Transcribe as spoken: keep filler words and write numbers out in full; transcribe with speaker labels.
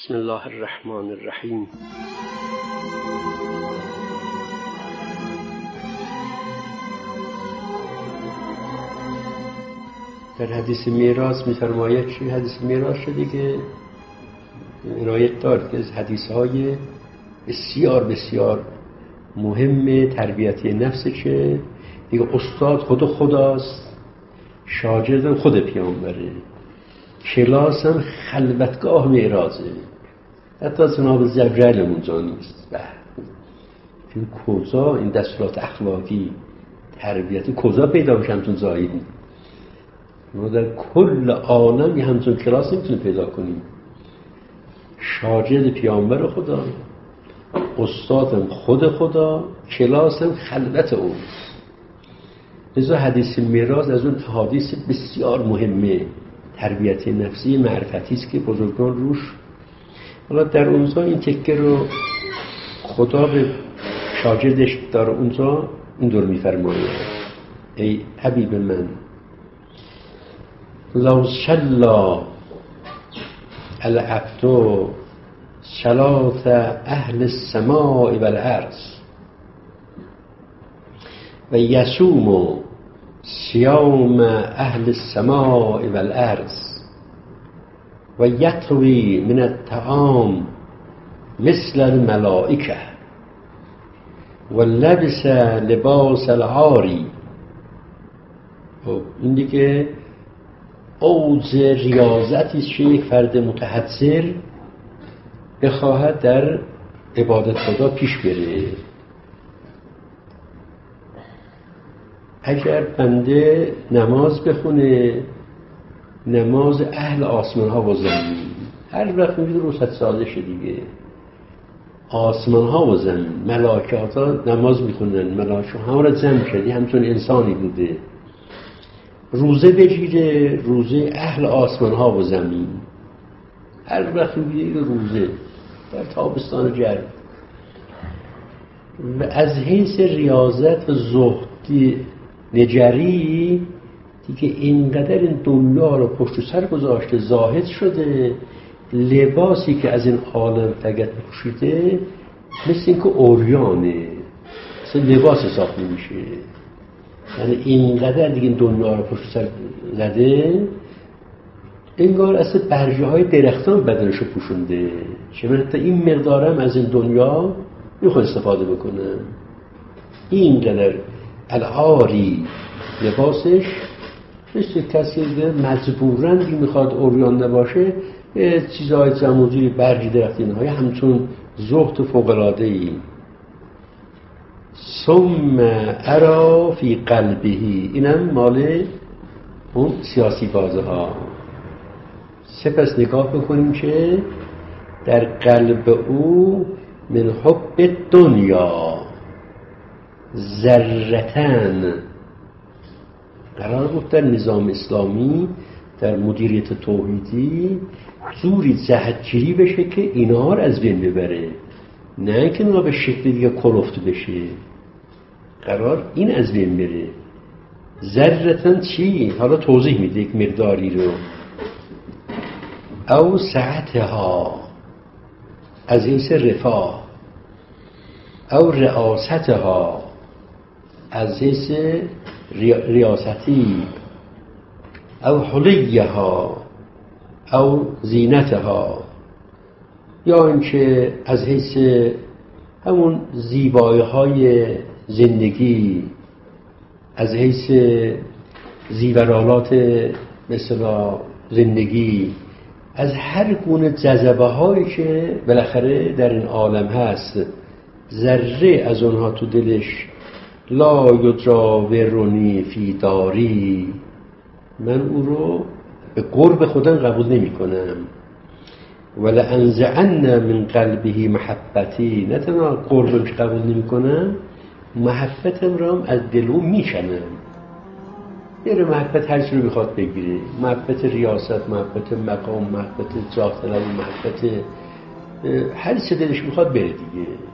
Speaker 1: بسم الله الرحمن الرحیم. در حدیث میراث می‌فرماید چی؟ حدیث میراث شده که عنایت دارد که از حدیث‌های بسیار بسیار مهم تربیتی نفس چه دیگه استاد خود خداست، شاگرد خود پیامبره، کلاس هم خلوتگاه معراجه، حتی جناب جبرئیل اونجا نیست. این کجا این دستورات اخلاقی تربیتی کجا پیدا بشه؟ همچون زاهدی ما در کل عالم یه همچون کلاس نمیتونیم پیدا کنیم. شاگرد پیامبر خدا، استادم خود خدا، کلاسم خلوت اوست. لذا حدیث میراث از اون احادیث بسیار مهمه تربیتی نفسی معرفتی است که بزرگان روش. حالا در اونجا این تکه رو خدا به شاگردش داره اونجا این دور میفرماید: ای حبیب من، لو صلی العبد صلاة اهل السماء والارض و یصوم صیام اهل السماء والارض و یطوی من الطعام مثل الملائکه و لبس لباس العاری. این دیگه اوج ریاضتی است که یک فرد متحضر بخواهد در عبادت خدا پیش بره. اگر بنده نماز بخونه، نماز اهل آسمان ها و زمین، هر وقت میبینه روست سازشه دیگه، آسمان ها و زمین، ملائکات ها نماز میخونن، ملائکات همه را جمع کردی، همچون انسانی بوده. روزه بگیره، روزه اهل آسمان ها و زمین، هر وقت میبینه روزه در تابستان گرم. و از حیث ریاضت و زهدی نجری دیگه اینقدر این دنیا رو پشت سر گذاشته، زاهد شده، لباسی که از این عالم فقط پوشیده مثل این که اوریانه، مثل لباس حساب نمیشه. یعنی اینقدر دیگه این دنیا رو پشت سر زده، انگار اصلا برجه های درختان بدنش رو پوشونده. چه من حتی این مقدارم از این دنیا میخواد استفاده بکنم. اینقدر العاری لباسش مثل کسی که مجبورن که میخواد اوریان نباشه، چیزهای جمعوزی برگی درخت اینهای همچون زهد فوق‌العاده ای. ثم ارا فی قلبه، اینم مال اون سیاسی بازه ها. سپس نگاه بکنیم که در قلب او من حب دنیا ذرتن قرار بود در نظام اسلامی، در مدیریت توحیدی جوری جهتگیری بشه که اینا رو از بین ببره، نه که اینا به شکل دیگه کلفت بشه. قرار این از بین بره. ذرتن چی؟ حالا توضیح میده یک مقداری رو. او سعتها، از حیث رفاه، او رئاستها، از حیث ریاستی، او حلیها او زینتها، یا اینکه از حیث همون زیبایی های زندگی، از حیث زیورالات مثلا زندگی، از هر گونه جذبه هایی که بالاخره در این عالم هست، ذره از اونها تو دلش لا یجاورنی فی داری، من او رو به قرب خودم قبول نمی کنم. ولا انزعن من قلبه محبتی، نه تنها قربم که قبول نمی کنم، محبتم را از دلو می کنم. یه محبت هر چی رو میخواد بگیره، محبت ریاست، محبت مقام، محبت جاه طلب، محبت هر چی دلش میخواد بره دیگه.